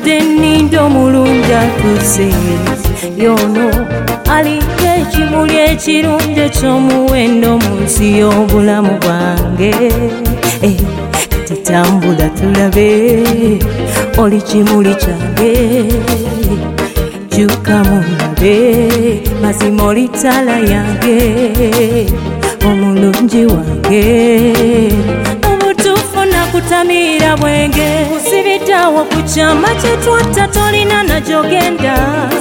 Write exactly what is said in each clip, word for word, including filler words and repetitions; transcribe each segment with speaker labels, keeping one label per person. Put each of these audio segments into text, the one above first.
Speaker 1: nzijudde nnindo omulungi atuse yono aliko ekimuli ekirungi ekyomuwendo mu nsi y'obulamu bwange. Kati tambula tulabe oli kimuli kyange, kyuka mulabe mazima oli ttala yange, omulungi wange obutuufu nakutamiira bwenge. Kusibitawo ku kyama kye twatta tolina nagyogenda,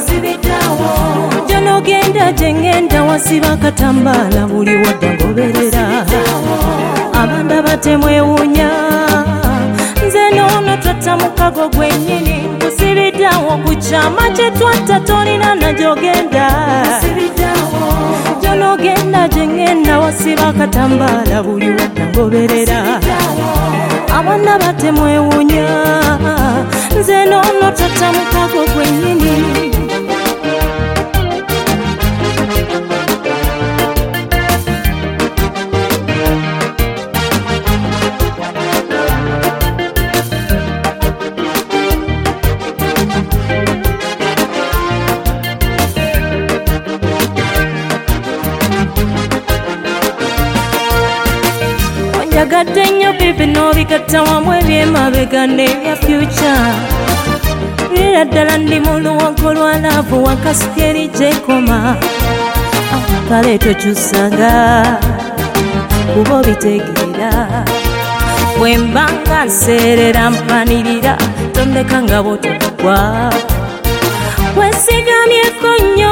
Speaker 1: gyonogenda gye ngenda wasiba katambaala buli wadda ngoberera. Abanda batemwewuunya nze noono twatta mukago gwennyini. Kusibitawo ku kyama kye twatta tolina nagyogenda, gyonogenda gye ngenda wasiba katambaala buli wadda ngoberera. Abanda batemwewuunya nze noono twatta mukago gwennyini. Yagadde nnyo bibi n'obigatta wamu ebyemabega n'ebya future. Lira ddala ndi mu luwonko lwa laavu wakasuka eri gyekoma. Kale tokyusanga kuba obitegeera, bwe mba nga nseerera mpanirira tondeka nga bw'otokugwa. Weesigamyeko nnyo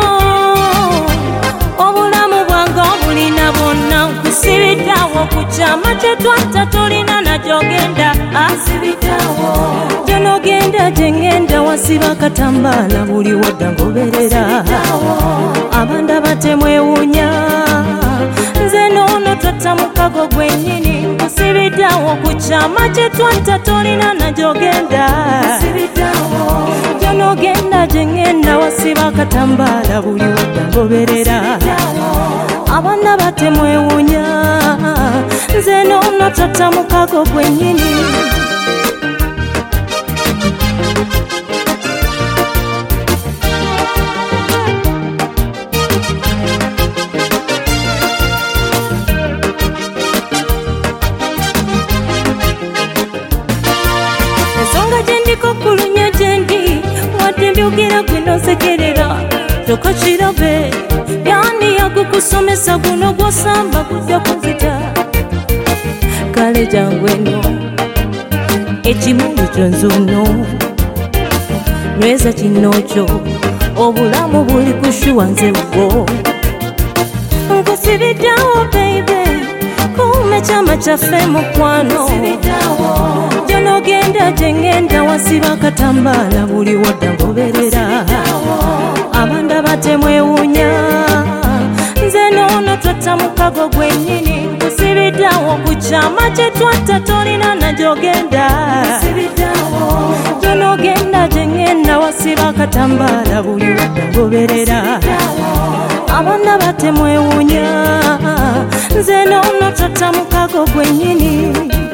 Speaker 1: obulamu bwange obulina bwonna. Kusibitawo ku kyama kye twatta tolina nagyogenda, gyonogenda gye ngenda wasiba katambaala buli wadda ngoberera. Abanda batemwewuunya nze noono twatta mukago gwennyini. Kusibitawo ku kyama kye twatta tolina nagyogenda, gyonogenda gye ngenda wasiba katambaala buli wadda ngoberera. Abanda batemwewuunya nze noono twatta mukago gwennyini. Ensonga gye ndiko kulunya gye ndi wadde mbyogera gwe nonsekerera tokakirabe. Yani yakukusomesa guno gwosamba kujja kunzita. Kale jangu eno ekimuli kyo nzuno nyweza kino kyo obulamu buli kushuwa nze bwo. Nkusibitawo baby kuume kyama kyaffe mukwano, gyonogenda gye ngenda wasiba katambaala buli wadda ngoberera. Abanda batemwewuunya nze noono twatta mukago gwennyini. Kusibitawo ku kyama kye twatta tolina nagyogenda, gyonogenda gye ngenda wasiba katambaala buli wadda ngoberera. Abanda batemwewuunya nze noono twatta mukago gwennyini.